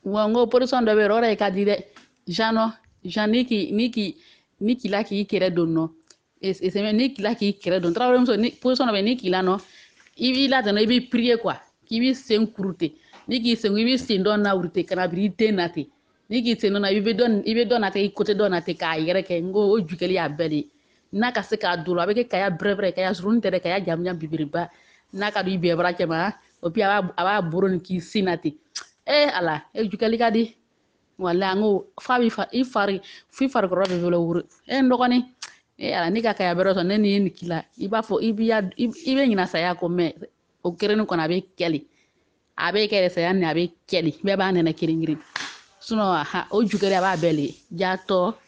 ngo position dɔ bɛ yen o de ka di dɛ Jean ni kila k'i kɛrɛ don nɔ sɛmɛ ni kila k'i kɛrɛ don Tarawele muso ni position dɔ bɛ ni kila nɔ i b'i latɛnɛ i b'i prier quoi k'i b'i sen kurute ni k'i sen i b'i sen dɔ nawurute ka na biri i den na ten ni k'i sen dɔ na i bɛ dɔ na ten i côté dɔ na ten k'a yɛrɛ kɛ n ko o jukɛli y'a bɛɛ de ye n'a ka se k'a don a bɛ kɛ kaya brɛbrɛ kaya surunnin tɛ dɛ kaya jamujan bibiriba n'a ka don i bɛɛbara cɛ ma o puis a b'a boro ni k'i sin na ten ala jukɛli ka di wala n ko fa bɛ i farikɔrɔ bɛ wele woro n dɔgɔnin ala ne ka kaya bɛrɛ sɔrɔ ne ni ye nin k'i la i b'a fɔ i bɛ ɲina saya kɔ mɛ o kerenin kɔnɔ a bɛ kɛli a bɛ kɛ saya ni a bɛ kɛli bɛɛ b'a nɛnɛ kelen kelen o jukɛli a b'a bɛɛ le jatɔ